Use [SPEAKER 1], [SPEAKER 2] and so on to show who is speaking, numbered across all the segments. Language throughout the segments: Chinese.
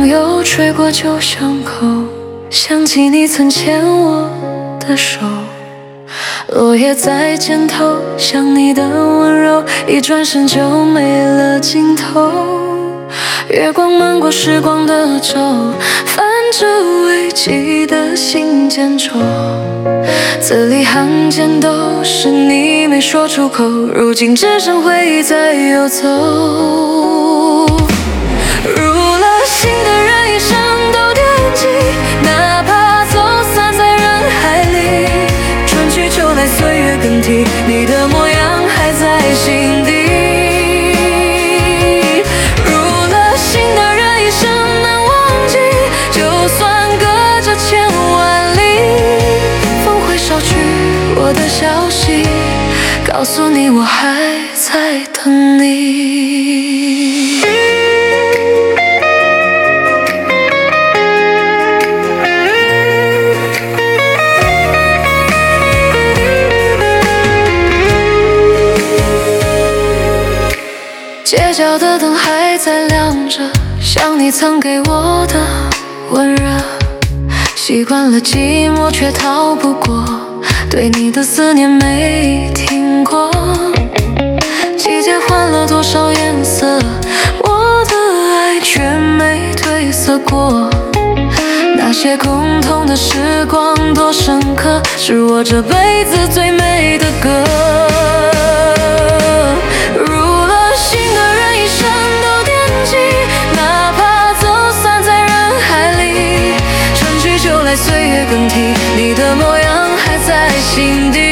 [SPEAKER 1] 又吹过旧巷口，想起你曾牵我的手，落叶在肩头，想你的温柔，一转身就没了尽头。月光漫过时光的轴，翻着未寄的信笺轴，字里行间都是你没说出口，如今只剩回忆在游走。入了心的人一生都惦记，哪怕走散在人海里，春去秋来岁月更替，你的模样还在心底。入了心的人一生难忘记，就算隔着千万里，风会捎去我的消息，告诉你我还在等你。街角的灯还在亮着，像你曾给我的温热，习惯了寂寞却逃不过，对你的思念没停过。季节换了多少颜色，我的爱却没褪色过。那些共同的时光多深刻，是我这辈子最美的歌。岁月更替，你的模样还在心底。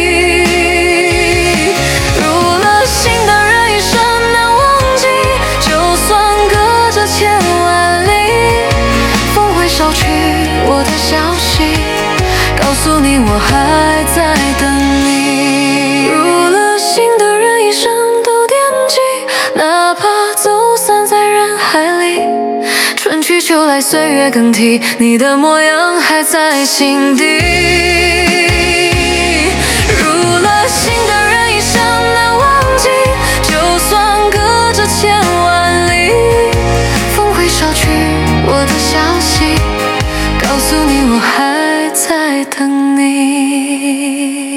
[SPEAKER 1] 入了心的人一生难忘记，就算隔着千万里，风会捎去我的消息，告诉你我还在等你。入了心的人一生都惦记，哪怕走散在人海里，春去秋来岁月更替，你的模样还在心底。入了心的人一生难忘记，就算隔着千万里，风会捎去我的消息，告诉你我还在等你。